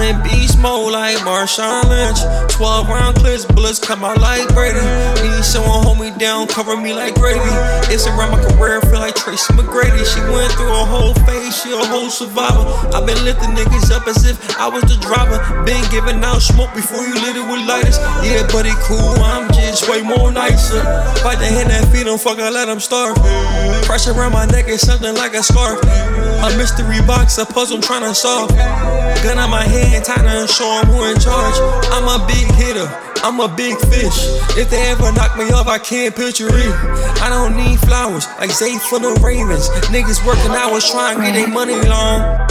in beast mode like Marshawn Lynch. 12 round clips, bullets come out like Brady. Need someone hold me down, cover me like gravy. It's around my career, feel like Tracy McGrady. She went through a whole phase, she a whole survivor. I've been lifting niggas up as if I was the driver. Been giving out smoke before you lit it with lighters. Yeah, buddy, cool, I'm just way more nicer. Fight the hand that feed them, fuck, I let them starve. Pressure around my neck is something like a scarf. A mystery box, a puzzle I'm trying to solve. Gun on my hand, time to show them who in charge. I'm a big hitter, I'm a big fish. If they ever knock me off, I can't picture it. I don't need flowers, like Zay for the Ravens. Niggas working hours trying to get their money long.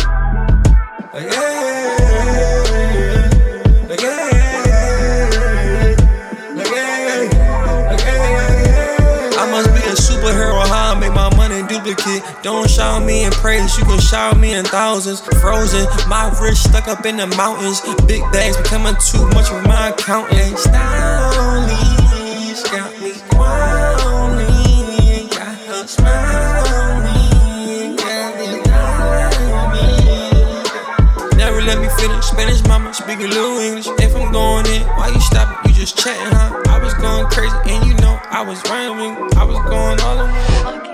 I must be a superhero, how I make my money duplicate. Don't shout me in praise, you can shout me in thousands. Frozen, my wrist stuck up in the mountains. Big bags becoming too much for my accountant. Stylish got me growling, got her smiling, got me dying. Never let me finish, Spanish mama speaking little English. If I'm going in, why you stopping? You just chatting, huh? I was going crazy and you know I was rhyming. I was going all the way.